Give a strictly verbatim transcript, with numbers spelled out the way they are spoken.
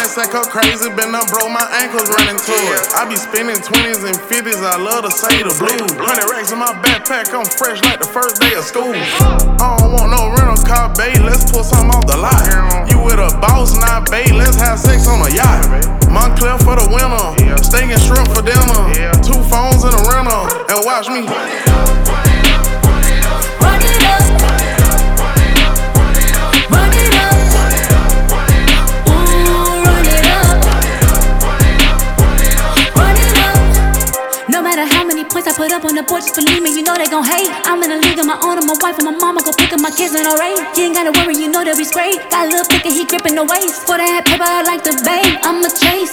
sack up crazy, been up broke my ankles running to it. I be spending twenties and fifties, I love to say the blues. Hundred racks in my backpack, I'm fresh like the first day of school. I don't want no rental car, babe, let's pull something off the lot. You with a boss, not babe, let's have sex on a yacht. Montclair for the winter, steak and shrimp for dinner. Two phones in a rental, and watch me run it up, run it up, run it up, run it up, run it up, run it up, run it up, ooh, run it up, run it up. No matter how many points I put up on the board, just believe me, you know they gon' hate. I'm in a league of my own, and my wife and my mama go pick up my kids in a race. You ain't gotta worry, you know they'll be straight. Got a little pick and he gripping the waist. For that paper, I like the bait, I'ma chase.